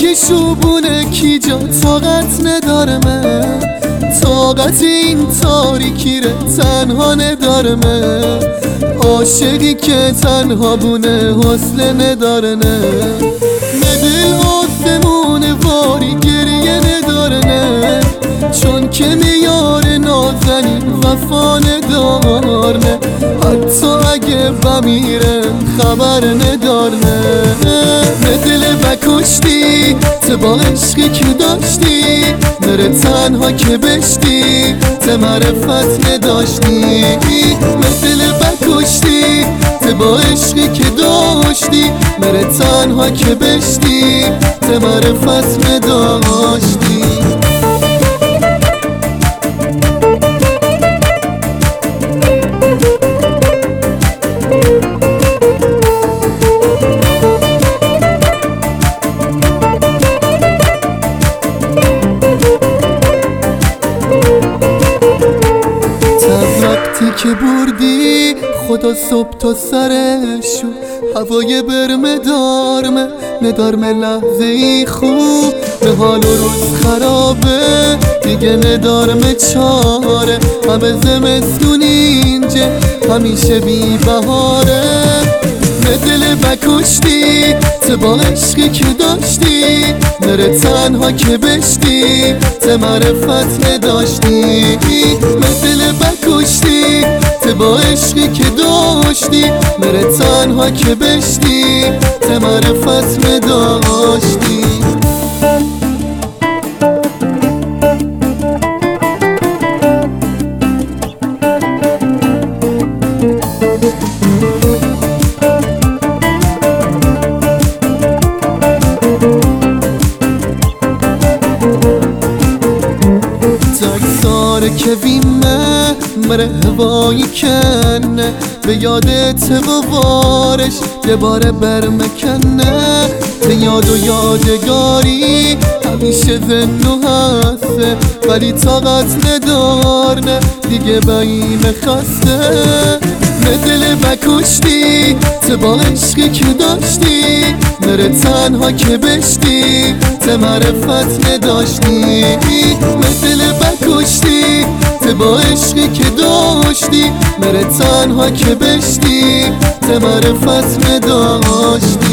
کی شوبونه کی جا طاقت ندارمه، طاقت این تاریکی ره تنها ندارمه، عاشقی که تنها بونه حوصله ندارنه، دل آسمون واری گریه ندارنه، چون که میار نازنین وفا ندارنه، حتی اگه بمیرم خبر ندارنه. دل بکشتی تو با عشقی که داشتی، نره تنها که بشتی تو معرفت نداشتی، دل بکشتی تو با عشقی که داشتی، نره تنها که بشتی تو معرفت نداشتی. وقتی که بردی خدا صبح تا سرشو، هوای برمه دارمه لحظه ای خوب، به حال و روز خرابه دیگه ندارمه چاره، همه زمستون اینجا همیشه بی بهاره، دل بکشتی تو با عشقی که داشتی، نره تنها که بشتی تو معرفت نداشتی، دل بکشتی تو با عشقی که داشتی، نره تنها که بشتی تو معرفت نداشتی. که ویمه مره هوایی کنه، به یادت وارش یه باره برمکنه، به یاد و یادگاری همیشه ذهنو هسته، ولی طاقت ندارنه دیگه با این خسته، دل بکشتی تو با عشقی که داشتی، نره تنها که بشتی تو معرفت نداشتی، دل بکشتی تو با عشقی که داشتی، نره تنها که بشتی تو معرفت نداشتی.